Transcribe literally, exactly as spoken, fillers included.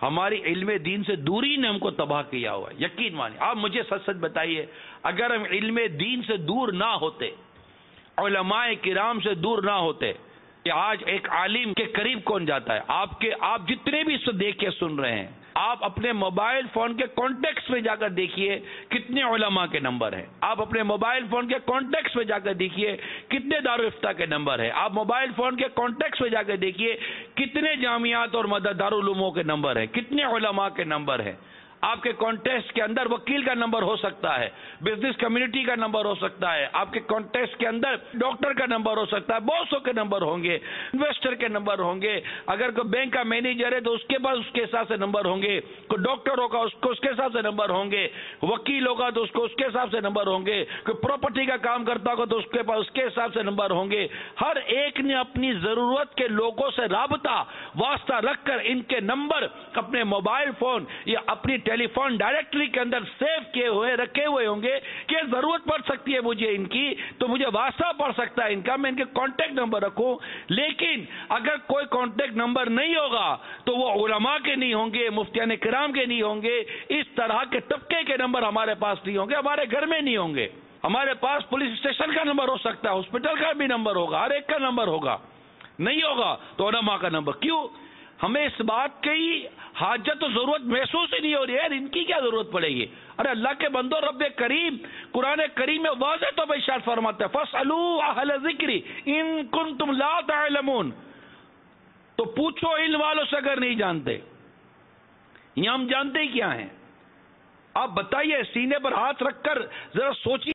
ہماری علم دین سے دوری نے ہم کو تباہ کیا ہوا ہے. یقین مانیے. آپ مجھے سچ سچ بتائیے, اگر ہم علم دین سے دور نہ ہوتے, علماء کرام سے دور نہ ہوتے, کہ آج ایک عالم کے قریب کون جاتا ہے؟ آپ کے آپ جتنے بھی اس کو دیکھ کے سن رہے ہیں, آپ اپنے موبائل فون کے کانٹیکٹس میں جا کر دیکھیے کتنے علماء کے نمبر ہیں. آپ اپنے موبائل فون کے کانٹیکٹس میں جا کر دیکھیے کتنے دارالافتاء کے نمبر ہیں. آپ موبائل فون کے کانٹیکٹس میں جا کر دیکھیے کتنے جامعات اور دارالعلوموں کے نمبر ہیں, کتنے علماء کے نمبر ہیں. آپ کے کانٹیکٹ کے اندر وکیل کا نمبر ہو سکتا ہے, بزنس کمیونٹی کا نمبر ہو سکتا ہے, آپ کے کانٹیکٹ کے اندر ڈاکٹر کا نمبر ہو سکتا ہے, بہت سو کے نمبر ہوں گے, انویسٹر کے نمبر ہوں گے, اگر کوئی بینک کا مینیجر ہے تو اس کے پاس اس کے حساب سے نمبر ہوں گے, کوئی ڈاکٹر ہوگا اس کو اس کے حساب سے نمبر ہوں گے, وکیل ہوگا تو اس کو اس کے حساب سے نمبر ہوں گے, کوئی پراپرٹی کا کام کرتا ہوگا تو اس کے پاس اس کے حساب سے نمبر ہوں گے. ہر ایک نے اپنی ضرورت کے لوگوں سے رابطہ واسطہ رکھ کر ان کے نمبر اپنے موبائل فون یا اپنی ٹیلی فون ڈائریکٹری کے اندر سیو کیے ہوئے رکھے ہوئے ہوں گے کہ ضرورت پڑ سکتی ہے مجھے ان کی تو مجھے واسطہ پڑ سکتا ہے ان کا, میں ان کے کانٹیکٹ نمبر رکھوں. لیکن اگر کوئی کانٹیکٹ نمبر نہیں ہوگا تو وہ علماء کے نہیں ہوں گے, مفتیان کرام کے نہیں ہوں گے, اس طرح کے طبقے کے نمبر ہمارے پاس نہیں ہوں گے, ہمارے گھر میں نہیں ہوں گے. ہمارے پاس پولیس اسٹیشن کا نمبر ہو سکتا ہے, ہاسپٹل کا بھی نمبر ہوگا, ہر ایک کا نمبر ہوگا. نہیں ہوگا تو علماء کا نمبر. کیوں؟ ہمیں اس بات کی حاجت و ضرورت محسوس ہی نہیں ہو رہی ہے, ان کی کیا ضرورت پڑے گی؟ ارے اللہ کے بندو, رب کریم قرآن کریم میں واضح طور پر ارشاد فرماتا ہے فَاسْأَلُوا أَهْلَ الذِّكْرِ إِن كُنتُمْ لَا تَعْلَمُونَ, تو پوچھو علم والوں سے اگر نہیں جانتے. یہ ہم جانتے ہی کیا ہیں؟ آپ بتائیے, سینے پر ہاتھ رکھ کر ذرا سوچیے.